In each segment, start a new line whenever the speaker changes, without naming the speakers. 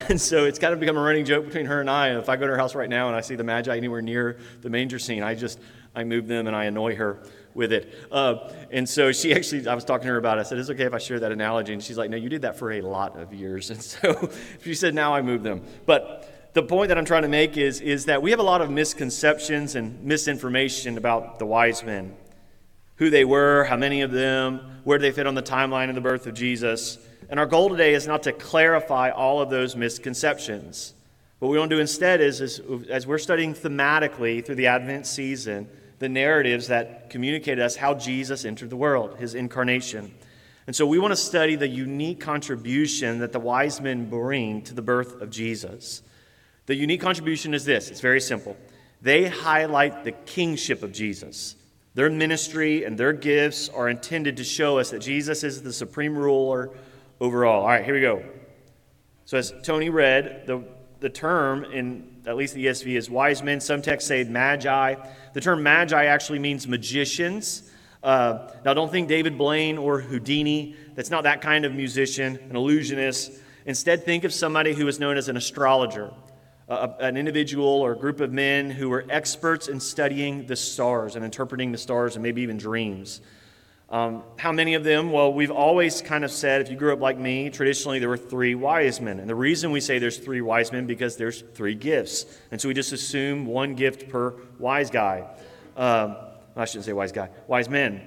And so it's kind of become a running joke between her and I. And if I go to her house right now and I see the Magi anywhere near the manger scene, I move them and I annoy her with it. And so I was talking to her about it. I said, "It's okay if I share that analogy." And she's like, "No, you did that for a lot of years." And so she said, "Now I move them." But the point that I'm trying to make is that we have a lot of misconceptions and misinformation about the wise men. Who they were, how many of them, where they fit on the timeline of the birth of Jesus. And our goal today is not to clarify all of those misconceptions. What we want to do instead is as we're studying thematically through the Advent season, the narratives that communicate to us how Jesus entered the world, his incarnation. And so we want to study the unique contribution that the wise men bring to the birth of Jesus. The unique contribution is this. It's very simple. They highlight the kingship of Jesus. Their ministry and their gifts are intended to show us that Jesus is the supreme ruler over all. All right, here we go. So as Tony read, the term in at least the ESV is wise men. Some texts say magi. The term magi actually means magicians. Now don't think David Blaine or Houdini. That's not that kind of musician, an illusionist. Instead, think of somebody who is known as an astrologer. An individual or a group of men who were experts in studying the stars and interpreting the stars and maybe even dreams. How many of them? Well, we've always kind of said, if you grew up like me, traditionally there were 3 wise men. And the reason we say there's 3 wise men because there's 3 gifts. And so we just assume 1 gift per wise guy. I shouldn't say wise guy, wise men.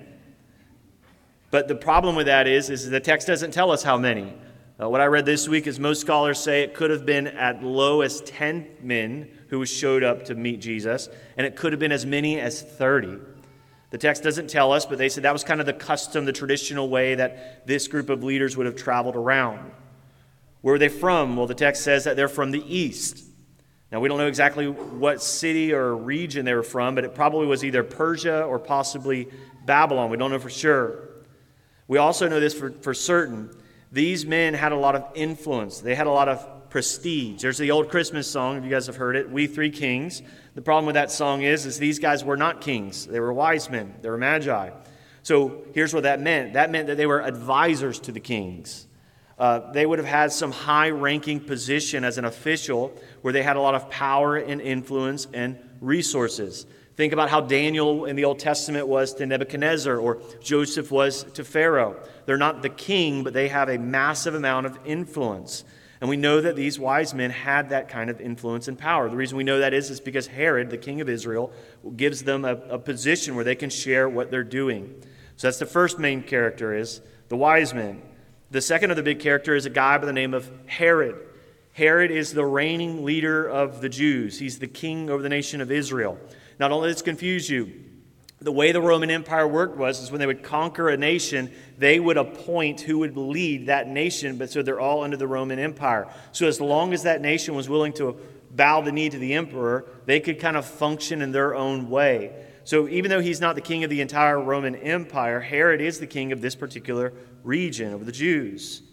But the problem with that is the text doesn't tell us how many. What I read this week is most scholars say it could have been at low as 10 men who showed up to meet Jesus, and it could have been as many as 30. The text doesn't tell us, but they said that was kind of the custom, the traditional way that this group of leaders would have traveled around. Where are they from? Well, the text says that they're from the east. Now, we don't know exactly what city or region they were from, but it probably was either Persia or possibly Babylon. We don't know for sure. We also know this for certain. These men had a lot of influence. They had a lot of prestige. There's the old Christmas song, if you guys have heard it, We Three Kings. The problem with that song is these guys were not kings. They were wise men. They were magi. So here's what that meant. That meant that they were advisors to the kings. They would have had some high-ranking position as an official where they had a lot of power and influence and resources. Think about how Daniel in the Old Testament was to Nebuchadnezzar or Joseph was to Pharaoh. They're not the king, but they have a massive amount of influence. And we know that these wise men had that kind of influence and power. The reason we know that is because Herod, the king of Israel, gives them a position where they can share what they're doing. So that's the first main character, is the wise men. The second of the big character is a guy by the name of Herod. Herod is the reigning leader of the Jews. He's the king over the nation of Israel. Now, don't let this confuse you. The way the Roman Empire worked was when they would conquer a nation, they would appoint who would lead that nation, but so they're all under the Roman Empire. So as long as that nation was willing to bow the knee to the emperor, they could kind of function in their own way. So even though he's not the king of the entire Roman Empire, Herod is the king of this particular region of the Jews.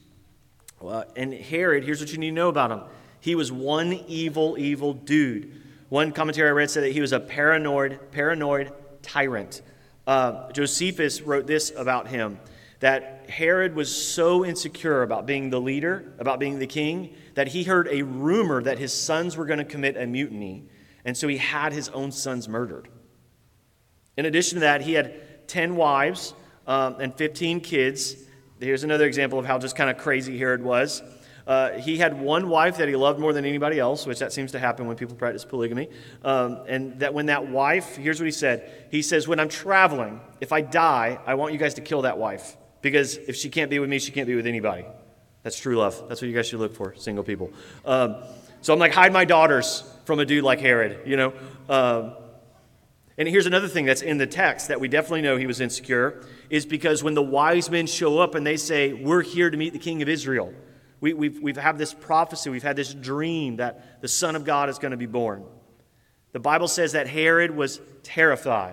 And Herod, here's what you need to know about him. He was one evil dude. One commentary I read said that he was a paranoid tyrant. Josephus wrote this about him, that Herod was so insecure about being the leader, about being the king, that he heard a rumor that his sons were going to commit a mutiny, and so he had his own sons murdered. In addition to that, he had 10 wives and 15 kids. Here's another example of how just kind of crazy Herod was. He had one wife that he loved more than anybody else, which that seems to happen when people practice polygamy. And that when that wife, here's what he said. He says, when I'm traveling, if I die, I want you guys to kill that wife. Because if she can't be with me, she can't be with anybody. That's true love. That's what you guys should look for, single people. So I'm like, hide my daughters from a dude like Herod, you know. And here's another thing that's in the text that we definitely know he was insecure, is because when the wise men show up and they say, we're here to meet the king of Israel, We've had this prophecy, we've had this dream that the Son of God is going to be born. The Bible says that Herod was terrified.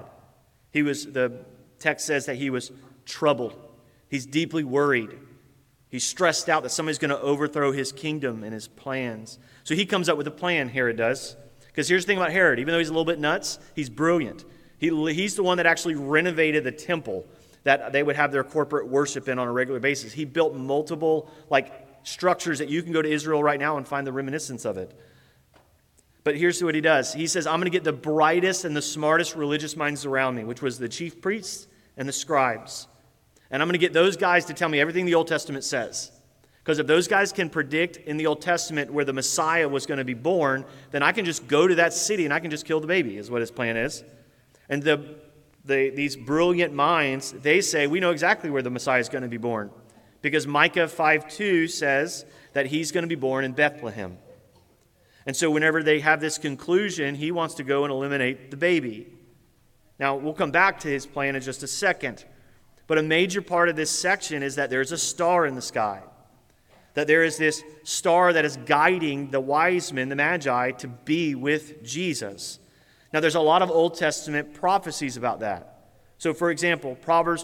The text says that he was troubled. He's deeply worried. He's stressed out that somebody's going to overthrow his kingdom and his plans. So he comes up with a plan, Herod does. Because here's the thing about Herod. Even though he's a little bit nuts, he's brilliant. He's the one that actually renovated the temple that they would have their corporate worship in on a regular basis. He built multiple, structures that you can go to Israel right now and find the reminiscence of it. But here's what he does. He says, I'm going to get the brightest and the smartest religious minds around me, which was the chief priests and the scribes. And I'm going to get those guys to tell me everything the Old Testament says. Because if those guys can predict in the Old Testament where the Messiah was going to be born, then I can just go to that city and I can just kill the baby, is what his plan is. And these brilliant minds, they say, we know exactly where the Messiah is going to be born. Because Micah 5:2 says that he's going to be born in Bethlehem. And so whenever they have this conclusion, he wants to go and eliminate the baby. Now, we'll come back to his plan in just a second. But a major part of this section is that there's a star in the sky. That there is this star that is guiding the wise men, the Magi, to be with Jesus. Now, there's a lot of Old Testament prophecies about that. So, for example, Numbers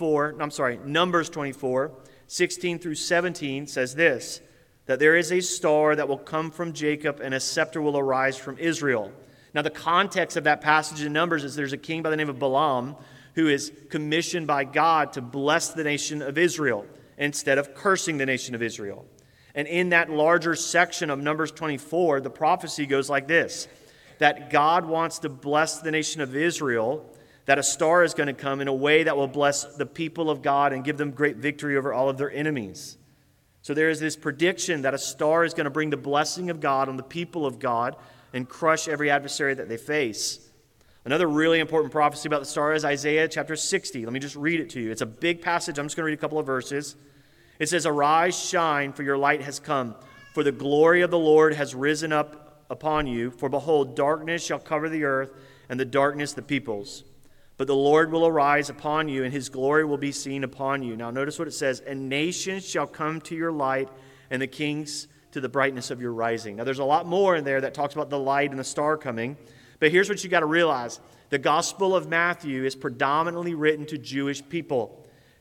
24, 16 through 17 says this, that there is a star that will come from Jacob and a scepter will arise from Israel. Now, the context of that passage in Numbers is there's a king by the name of Balaam who is commissioned by God to bless the nation of Israel instead of cursing the nation of Israel. And in that larger section of Numbers 24, the prophecy goes like this, that God wants to bless the nation of Israel, that a star is going to come in a way that will bless the people of God and give them great victory over all of their enemies. So there is this prediction that a star is going to bring the blessing of God on the people of God and crush every adversary that they face. Another really important prophecy about the star is Isaiah chapter 60. Let me just read it to you. It's a big passage. I'm just going to read a couple of verses. It says, "Arise, shine, for your light has come, for the glory of the Lord has risen up upon you. For behold, darkness shall cover the earth, and the darkness the peoples. But the Lord will arise upon you, and his glory will be seen upon you." Now notice what it says, "And nations shall come to your light, and the kings to the brightness of your rising." Now there's a lot more in there that talks about the light and the star coming. But here's what you got to realize. The Gospel of Matthew is predominantly written to Jewish people.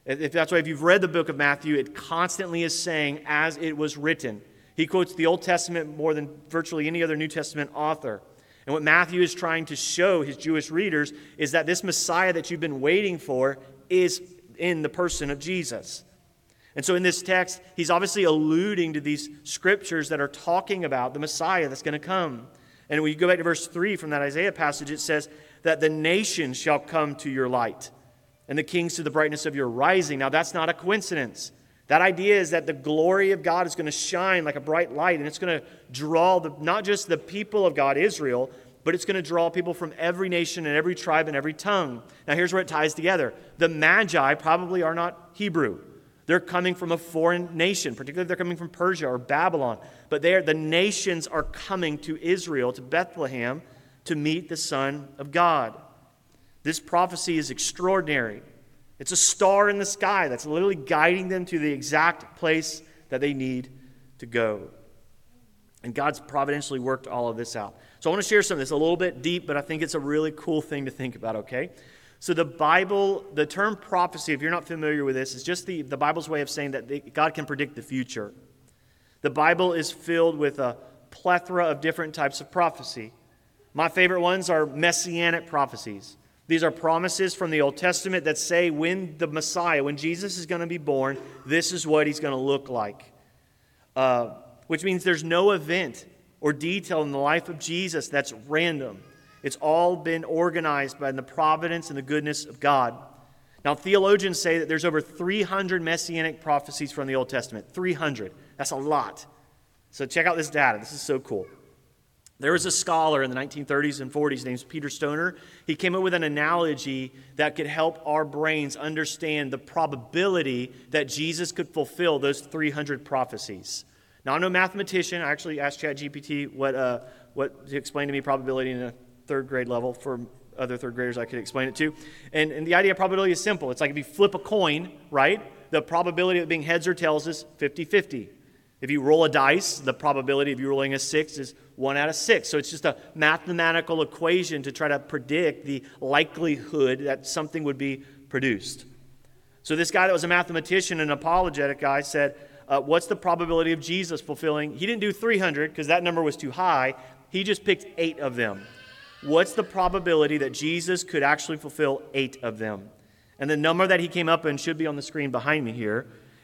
If you've read the book of Matthew, it constantly is saying, as it was written. He quotes the Old Testament more than virtually any other New Testament author. And what Matthew is trying to show his Jewish readers is that this Messiah that you've been waiting for is in the person of Jesus. And so in this text, he's obviously alluding to these scriptures that are talking about the Messiah that's going to come. And when you go back to verse 3 from that Isaiah passage, it says that the nations shall come to your light, and the kings to the brightness of your rising. Now that's not a coincidence. That idea is that the glory of God is going to shine like a bright light, and it's going to draw not just the people of God, Israel, but it's going to draw people from every nation and every tribe and every tongue. Now here's where it ties together. The Magi probably are not Hebrew. They're coming from a foreign nation, particularly if they're coming from Persia or Babylon. But the nations are coming to Israel, to Bethlehem, to meet the Son of God. This prophecy is extraordinary. It's a star in the sky that's literally guiding them to the exact place that they need to go. And God's providentially worked all of this out. So I want to share something that's a little bit deep, but I think it's a really cool thing to think about, okay? So the Bible, the term prophecy, if you're not familiar with this, is just the Bible's way of saying that God can predict the future. The Bible is filled with a plethora of different types of prophecy. My favorite ones are messianic prophecies. These are promises from the Old Testament that say when the Messiah, when Jesus is going to be born, this is what he's going to look like. Which means there's no event or detail in the life of Jesus that's random. It's all been organized by the providence and the goodness of God. Now, theologians say that there's over 300 messianic prophecies from the Old Testament. 300. That's a lot. So check out this data. This is so cool. There was a scholar in the 1930s and 40s named Peter Stoner. He came up with an analogy that could help our brains understand the probability that Jesus could fulfill those 300 prophecies. Now, I'm no mathematician. I actually asked ChatGPT what to explain to me probability in a third grade level. For other third graders, I could explain it to. And the idea of probability is simple. It's like if you flip a coin, right? The probability of it being heads or tails is 50-50. If you roll a dice, the probability of you rolling a 6 is 1 out of 6. So it's just a mathematical equation to try to predict the likelihood that something would be produced. So this guy that was a mathematician and apologetic guy said, what's the probability of Jesus fulfilling? He didn't do 300 because that number was too high. He just picked 8 of them. What's the probability that Jesus could actually fulfill 8 of them? And the number that he came up and should be on the screen behind me here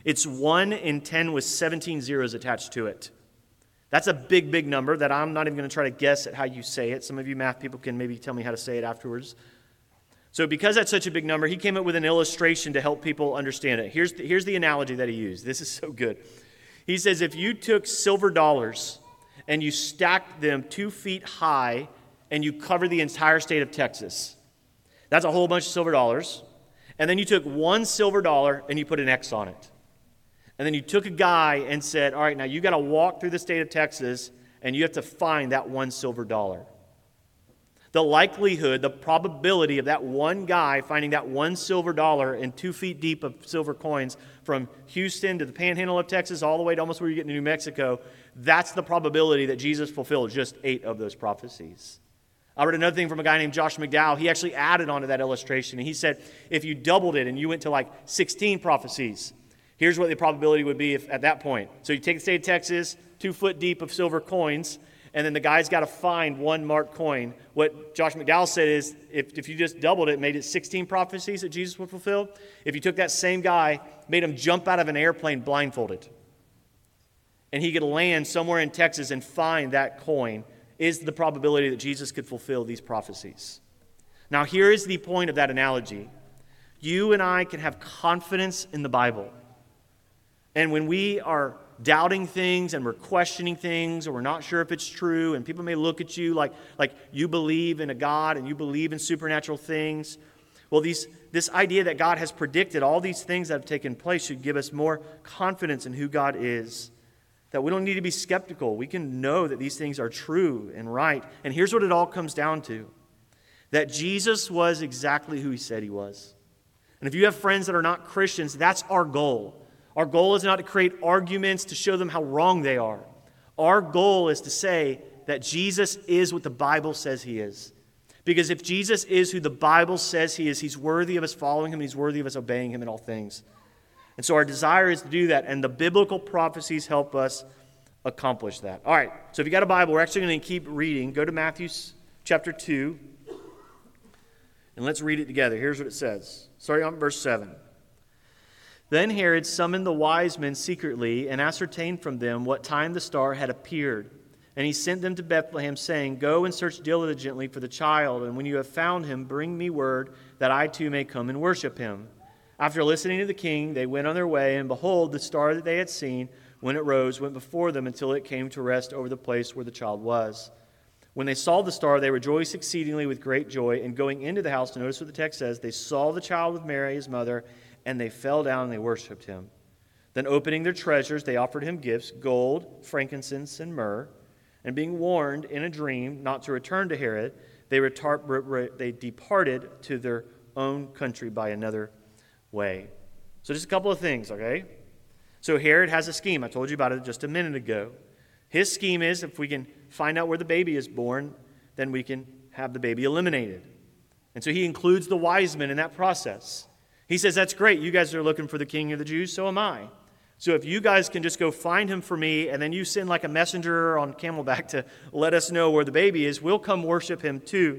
It's 1 in 10 with 17 zeros attached to it. That's a big, big number that I'm not even going to try to guess at how you say it. Some of you math people can maybe tell me how to say it afterwards. So because that's such a big number, he came up with an illustration to help people understand it. Here's the analogy that he used. This is so good. He says if you took silver dollars and you stacked them 2 feet high and you covered the entire state of Texas, that's a whole bunch of silver dollars. And then you took one silver dollar and you put an X on it. And then you took a guy and said, all right, now you got to walk through the state of Texas and you have to find that one silver dollar. The likelihood, the probability of that one guy finding that one silver dollar and 2 feet deep of silver coins from Houston to the panhandle of Texas all the way to almost where you get to New Mexico, that's the probability that Jesus fulfilled just 8 of those prophecies. I read another thing from a guy named Josh McDowell. He actually added on to that illustration. And he said if you doubled it and you went to like 16 prophecies, here's what the probability would be at that point. So you take the state of Texas, 2 foot deep of silver coins, and then the guy's got to find one marked coin. What Josh McDowell said is if you just doubled it, made it 16 prophecies that Jesus would fulfill, if you took that same guy, made him jump out of an airplane blindfolded, and he could land somewhere in Texas and find that coin, is the probability that Jesus could fulfill these prophecies. Now here is the point of that analogy. You and I can have confidence in the Bible. And when we are doubting things and we're questioning things or we're not sure if it's true, and people may look at you like you believe in a God and you believe in supernatural things, well, this idea that God has predicted all these things that have taken place should give us more confidence in who God is, that we don't need to be skeptical. We can know that these things are true and right. And here's what it all comes down to, that Jesus was exactly who he said he was. And if you have friends that are not Christians, that's our goal. Our goal is not to create arguments to show them how wrong they are. Our goal is to say that Jesus is what the Bible says he is. Because if Jesus is who the Bible says he is, he's worthy of us following him, he's worthy of us obeying him in all things. And so our desire is to do that, and the biblical prophecies help us accomplish that. All right, so if you got a Bible, we're actually going to keep reading. Go to Matthew chapter 2, and let's read it together. Here's what it says, starting on verse 7. Then Herod summoned the wise men secretly and ascertained from them what time the star had appeared. And he sent them to Bethlehem, saying, Go and search diligently for the child, and when you have found him, bring me word that I too may come and worship him. After listening to the king, they went on their way, and behold, the star that they had seen, when it rose, went before them until it came to rest over the place where the child was. When they saw the star, they rejoiced exceedingly with great joy, and going into the house, notice what the text says, they saw the child with Mary, his mother, and they fell down and they worshipped him. Then opening their treasures, they offered him gifts, gold, frankincense, and myrrh. And being warned in a dream not to return to Herod, they departed to their own country by another way. So just a couple of things, okay? So Herod has a scheme. I told you about it just a minute ago. His scheme is if we can find out where the baby is born, then we can have the baby eliminated. And so he includes the wise men in that process. He says, that's great. You guys are looking for the king of the Jews, so am I. So if you guys can just go find him for me, and then you send like a messenger on camelback to let us know where the baby is, we'll come worship him too.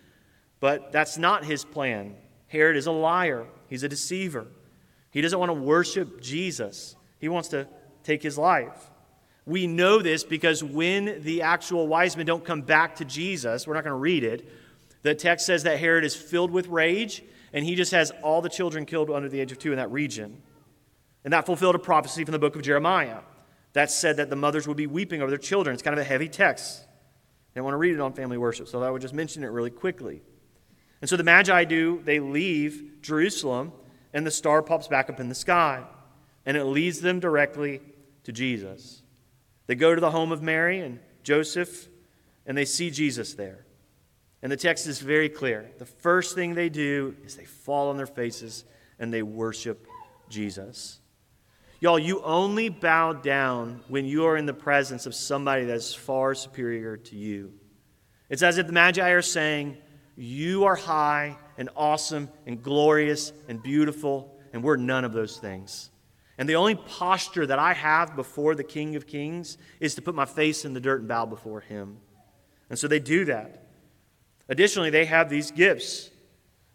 But that's not his plan. Herod is a liar. He's a deceiver. He doesn't want to worship Jesus. He wants to take his life. We know this because when the actual wise men don't come back to Jesus, we're not going to read it, the text says that Herod is filled with rage, and he just has all the children killed under the age of 2 in that region. And that fulfilled a prophecy from the book of Jeremiah that said that the mothers would be weeping over their children. It's kind of a heavy text. They want to read it on family worship, so I would just mention it really quickly. And so the Magi they leave Jerusalem, and the star pops back up in the sky, and it leads them directly to Jesus. They go to the home of Mary and Joseph, and they see Jesus there. And the text is very clear. The first thing they do is they fall on their faces and they worship Jesus. Y'all, you only bow down when you are in the presence of somebody that's far superior to you. It's as if the Magi are saying, you are high and awesome and glorious and beautiful, and we're none of those things. And the only posture that I have before the King of Kings is to put my face in the dirt and bow before him. And so they do that. Additionally, they have these gifts.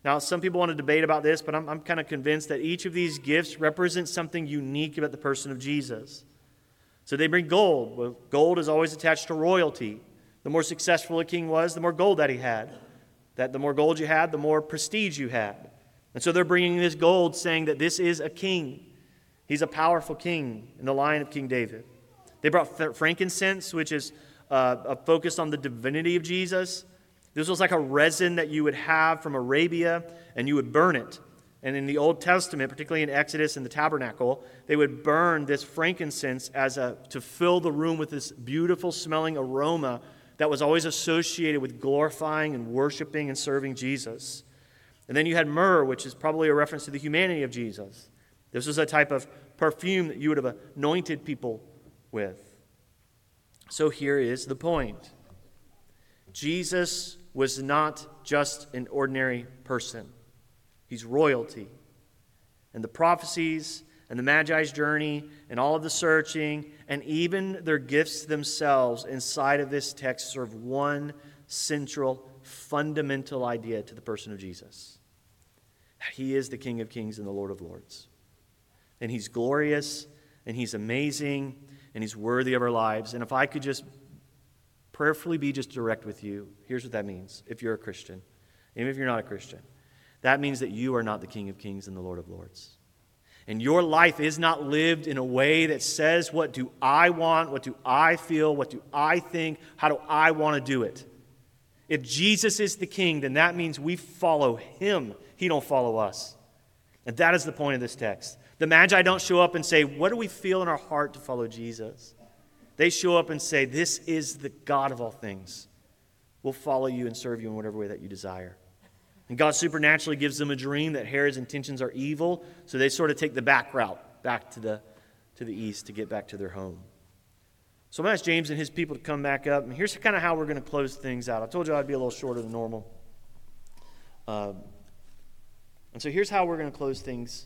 Now, some people want to debate about this, but I'm kind of convinced that each of these gifts represents something unique about the person of Jesus. So they bring gold. Well, gold is always attached to royalty. The more successful a king was, the more gold that he had. That the more gold you had, the more prestige you had. And so they're bringing this gold, saying that this is a king. He's a powerful king in the line of King David. They brought frankincense, which is a focus on the divinity of Jesus. This was like a resin that you would have from Arabia, and you would burn it. And in the Old Testament, particularly in Exodus and the tabernacle, they would burn this frankincense to fill the room with this beautiful smelling aroma that was always associated with glorifying and worshiping and serving Jesus. And then you had myrrh, which is probably a reference to the humanity of Jesus. This was a type of perfume that you would have anointed people with. So here is the point. Jesus was not just an ordinary person. He's royalty. And the prophecies and the Magi's journey and all of the searching and even their gifts themselves inside of this text serve one central, fundamental idea to the person of Jesus. He is the King of Kings and the Lord of Lords. And He's glorious, and He's amazing, and He's worthy of our lives. And if I could just prayerfully be just direct with you, here's what that means if you're a Christian. Even if you're not a Christian, that means that you are not the King of Kings and the Lord of Lords. And your life is not lived in a way that says, what do I want? What do I feel? What do I think? How do I want to do it? If Jesus is the King, then that means we follow Him. He don't follow us. And that is the point of this text. The Magi don't show up and say, what do we feel in our heart to follow Jesus? They show up and say, this is the God of all things. We'll follow you and serve you in whatever way that you desire. And God supernaturally gives them a dream that Herod's intentions are evil, so they sort of take the back route back to the east to get back to their home. So I'm going to ask James and his people to come back up, and here's kind of how we're going to close things out. I told you I'd be a little shorter than normal. And so here's how we're going to close things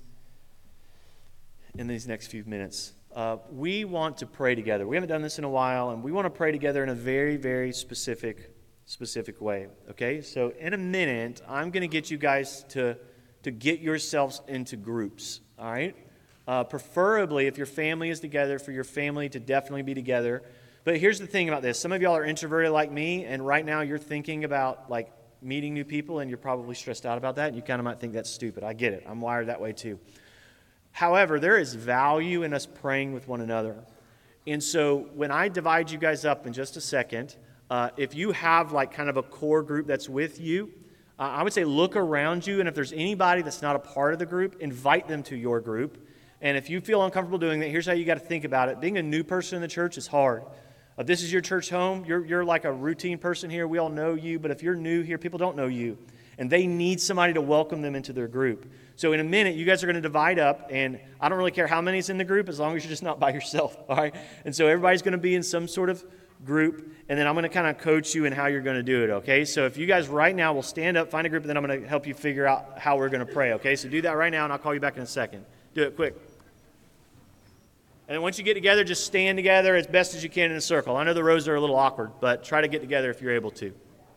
in these next few minutes. We want to pray together. We haven't done this in a while, and we want to pray together in a very, very specific way. Okay? So in a minute, I'm going to get you guys to get yourselves into groups. All right? Preferably, if your family is together, for your family to definitely be together. But here's the thing about this. Some of y'all are introverted like me, and right now you're thinking about like meeting new people, and you're probably stressed out about that, and you kind of might think that's stupid. I get it. I'm wired that way too. However, there is value in us praying with one another. And so when I divide you guys up in just a second, if you have like kind of a core group that's with you, I would say look around you, and if there's anybody that's not a part of the group, invite them to your group. And if you feel uncomfortable doing that, here's how you got to think about it. Being a new person in the church is hard. If this is your church home, you're like a routine person here. We all know you, but if you're new here, people don't know you. And they need somebody to welcome them into their group. So in a minute, you guys are going to divide up, and I don't really care how many's in the group as long as you're just not by yourself, all right? And so everybody's going to be in some sort of group, and then I'm going to kind of coach you in how you're going to do it, okay? So if you guys right now will stand up, find a group, and then I'm going to help you figure out how we're going to pray, okay? So do that right now, and I'll call you back in a second. Do it quick. And then once you get together, just stand together as best as you can in a circle. I know the rows are a little awkward, but try to get together if you're able to.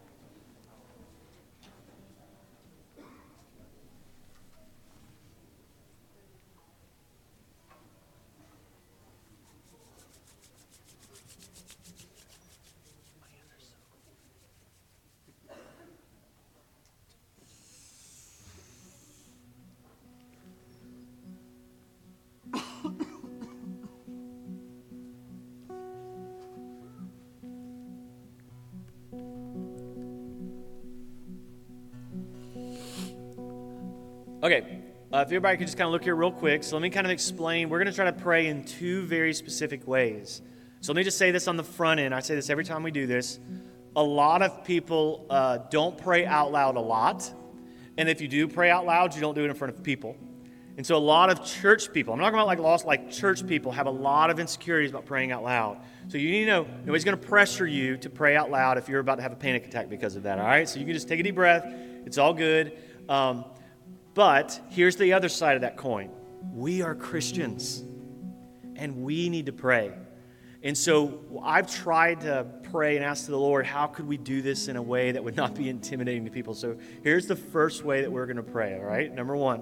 Okay, if everybody could just kind of look here real quick. So let me kind of explain. We're going to try to pray in two very specific ways. So let me just say this on the front end. I say this every time we do this. A lot of people don't pray out loud a lot. And if you do pray out loud, you don't do it in front of people. And so a lot of church people, I'm not talking about like lost, like church people have a lot of insecurities about praying out loud. So you need to know, nobody's going to pressure you to pray out loud if you're about to have a panic attack because of that, all right? So you can just take a deep breath. It's all good. But here's the other side of that coin. We are Christians, and we need to pray. And so I've tried to pray and ask the Lord, how could we do this in a way that would not be intimidating to people? So here's the first way that we're going to pray, all right? Number one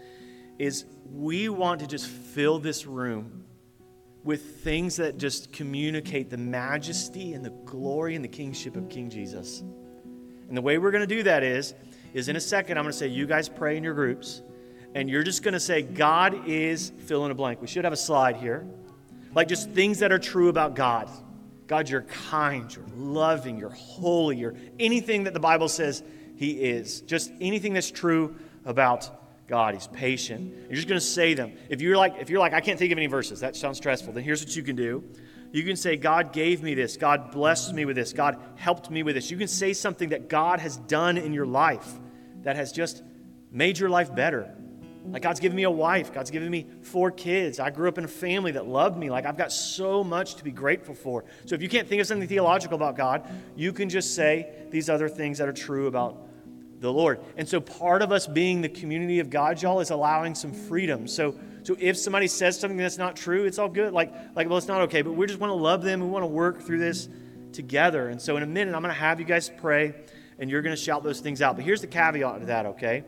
is we want to just fill this room with things that just communicate the majesty and the glory and the kingship of King Jesus. And the way we're going to do that is in a second, I'm going to say, you guys pray in your groups, and you're just going to say, God is fill in a blank. We should have a slide here. Like just things that are true about God. God, you're kind, you're loving, you're holy, you're anything that the Bible says He is. Just anything that's true about God. He's patient. You're just going to say them. If you're like, I can't think of any verses, that sounds stressful, then here's what you can do. You can say, God gave me this. God blessed me with this. God helped me with this. You can say something that God has done in your life that has just made your life better. Like God's given me a wife. God's given me 4 kids. I grew up in a family that loved me. Like I've got so much to be grateful for. So if you can't think of something theological about God, you can just say these other things that are true about the Lord. And so part of us being the community of God, y'all, is allowing some freedom. So if somebody says something that's not true, it's all good. Well, it's not okay, but we just want to love them. We want to work through this together. And so in a minute, I'm going to have you guys pray, and you're going to shout those things out. But here's the caveat to that, okay?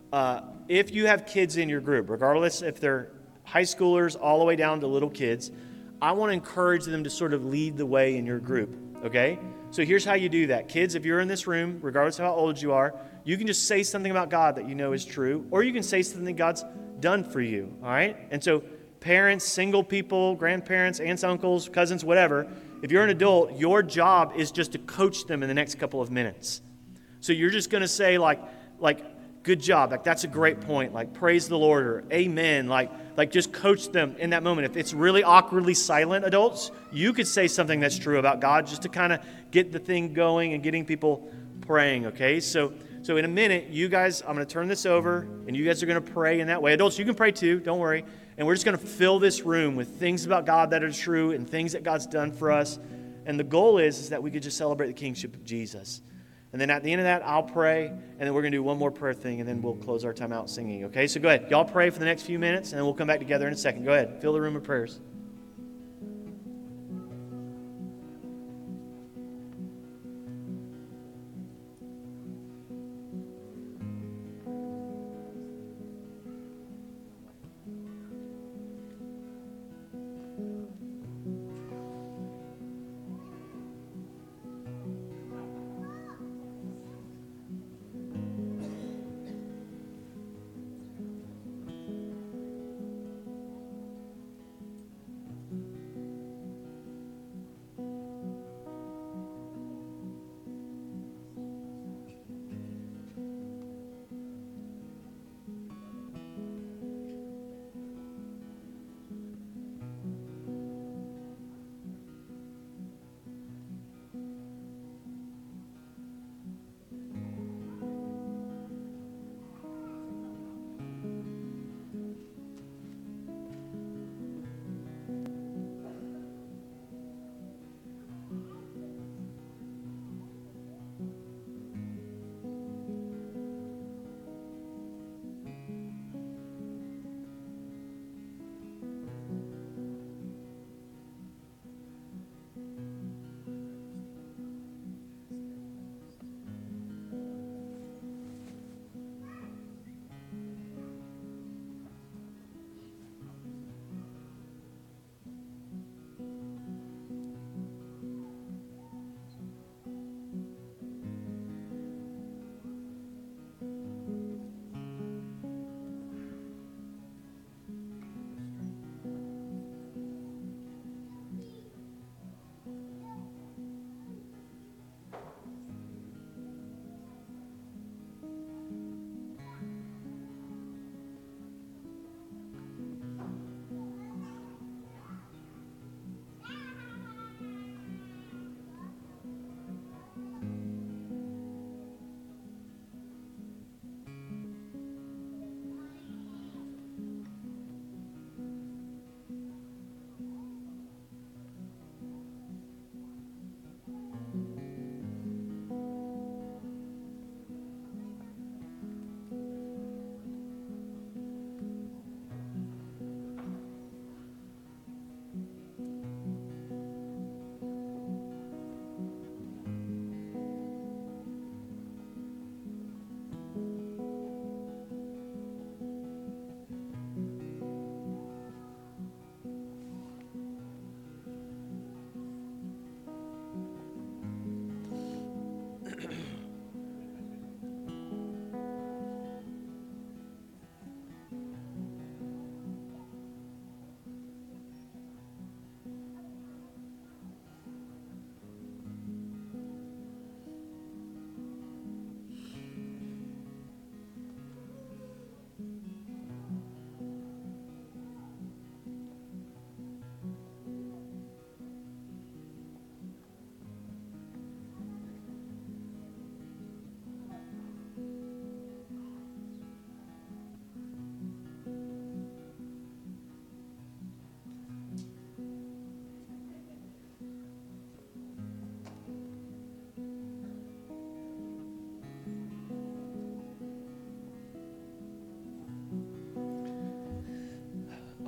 If you have kids in your group, regardless if they're high schoolers all the way down to little kids, I want to encourage them to sort of lead the way in your group, okay? So here's how you do that. Kids, if you're in this room, regardless of how old you are, you can just say something about God that you know is true, or you can say something God's done for you, all right? And so parents, single people, grandparents, aunts, uncles, cousins, whatever, if you're an adult, your job is just to coach them in the next couple of minutes. So you're just going to say like, good job, like that's a great point, like praise the Lord, or amen, like just coach them in that moment. If it's really awkwardly silent, adults, you could say something that's true about God just to kind of get the thing going and getting people praying, okay? So in a minute, you guys, I'm going to turn this over, and you guys are going to pray in that way. Adults, you can pray too, don't worry. And we're just going to fill this room with things about God that are true and things that God's done for us. And the goal is that we could just celebrate the kingship of Jesus. And then at the end of that, I'll pray, and then we're going to do one more prayer thing, and then we'll close our time out singing, okay? So go ahead. Y'all pray for the next few minutes, and then we'll come back together in a second. Go ahead. Fill the room with prayers.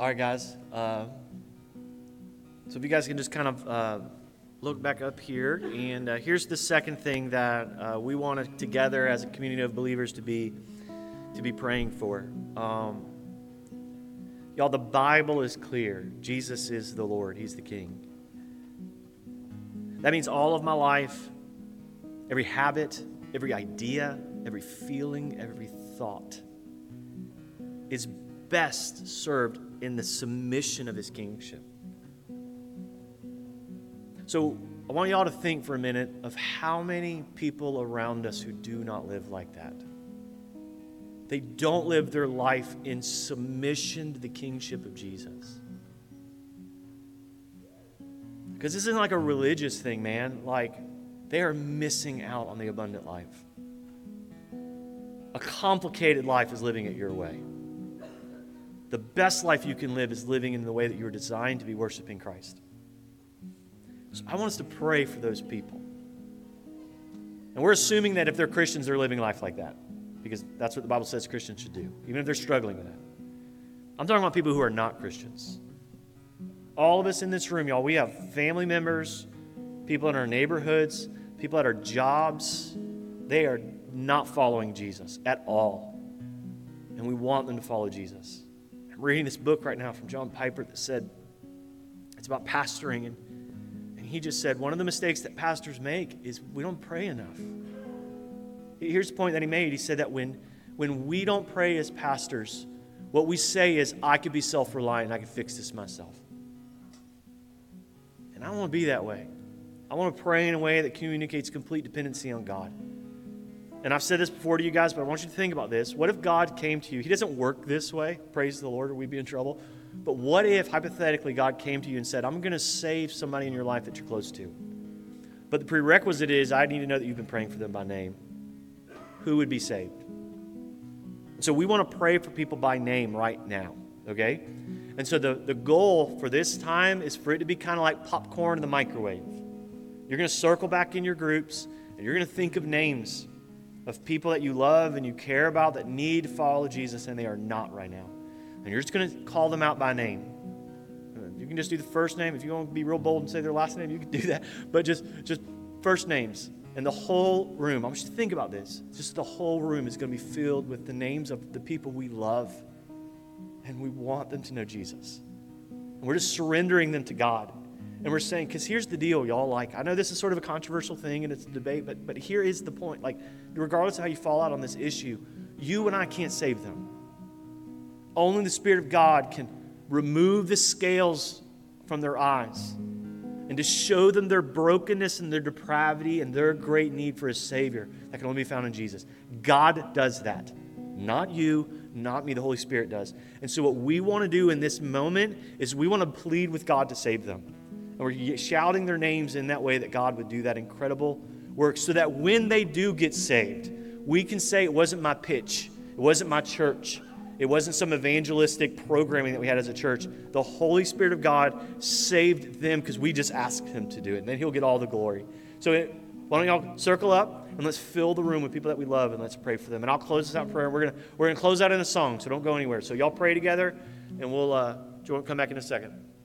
All right, guys. So if you guys can just kind of look back up here, and here's the second thing that we want together as a community of believers to be praying for. Y'all, the Bible is clear. Jesus is the Lord. He's the King. That means all of my life, every habit, every idea, every feeling, every thought is best served in the submission of His kingship. So I want y'all to think for a minute of how many people around us who do not live like that. They don't live their life in submission to the kingship of Jesus. Because this isn't like a religious thing, man. Like, they are missing out on the abundant life. A complicated life is living it your way. The best life you can live is living in the way that you were designed to be worshiping Christ. So I want us to pray for those people. And we're assuming that if they're Christians, they're living life like that. Because that's what the Bible says Christians should do, even if they're struggling with that. I'm talking about people who are not Christians. All of us in this room, y'all, we have family members, people in our neighborhoods, people at our jobs. They are not following Jesus at all. And we want them to follow Jesus. I'm reading this book right now from John Piper that said, it's about pastoring, and he just said, one of the mistakes that pastors make is we don't pray enough. Here's the point that he made. He said that when we don't pray as pastors, what we say is, I could be self-reliant and I can fix this myself. And I don't want to be that way. I want to pray in a way that communicates complete dependency on God. And I've said this before to you guys, but I want you to think about this. What if God came to you? He doesn't work this way, praise the Lord, or we'd be in trouble. But what if, hypothetically, God came to you and said, I'm going to save somebody in your life that you're close to. But the prerequisite is, I need to know that you've been praying for them by name. Who would be saved? So we want to pray for people by name right now, okay? And so the goal for this time is for it to be kind of like popcorn in the microwave. You're going to circle back in your groups, and you're going to think of names of people that you love and you care about that need to follow Jesus, and they are not right now. And you're just going to call them out by name. You can just do the first name. If you want to be real bold and say their last name, you can do that. But just first names. And the whole room, I want you to think about this. Just the whole room is going to be filled with the names of the people we love. And we want them to know Jesus. And we're just surrendering them to God. And we're saying, because here's the deal, y'all. Like, I know this is sort of a controversial thing and it's a debate, but here is the point. Like, regardless of how you fall out on this issue, you and I can't save them. Only the Spirit of God can remove the scales from their eyes and to show them their brokenness and their depravity and their great need for a Savior that can only be found in Jesus. God does that. Not you, not me. The Holy Spirit does. And so what we want to do in this moment is we want to plead with God to save them. And we're shouting their names in that way that God would do that incredible work so that when they do get saved, we can say it wasn't my pitch. It wasn't my church. It wasn't some evangelistic programming that we had as a church. The Holy Spirit of God saved them because we just asked Him to do it. And then He'll get all the glory. So why don't y'all circle up and let's fill the room with people that we love and let's pray for them. And I'll close this out in prayer. We're gonna close out in a song, so don't go anywhere. So y'all pray together and we'll come back in a second.